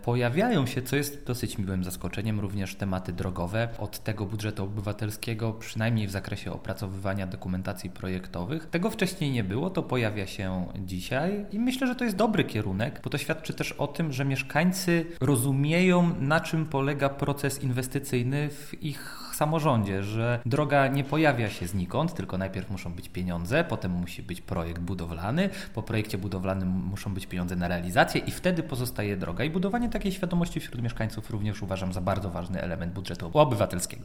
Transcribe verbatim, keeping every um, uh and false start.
Pojawiają się, co jest dosyć miłym zaskoczeniem, również tematy drogowe. Od tego budżetu obywatelskiego, przynajmniej w zakresie opracowywania dokumentacji projektowych. Tego wcześniej nie było, to pojawia się dzisiaj i myślę, że to jest dobry kierunek, bo to świadczy też o tym, że mieszkańcy rozumieją, na czym polega proces inwestycyjny w ich samorządzie, że droga nie pojawia się znikąd, tylko najpierw muszą być pieniądze, potem musi być projekt budowlany, po projekcie budowlanym muszą być pieniądze na realizację i wtedy pozostaje droga. I budowanie takiej świadomości wśród mieszkańców również uważam za bardzo ważny element budżetu obywatelskiego.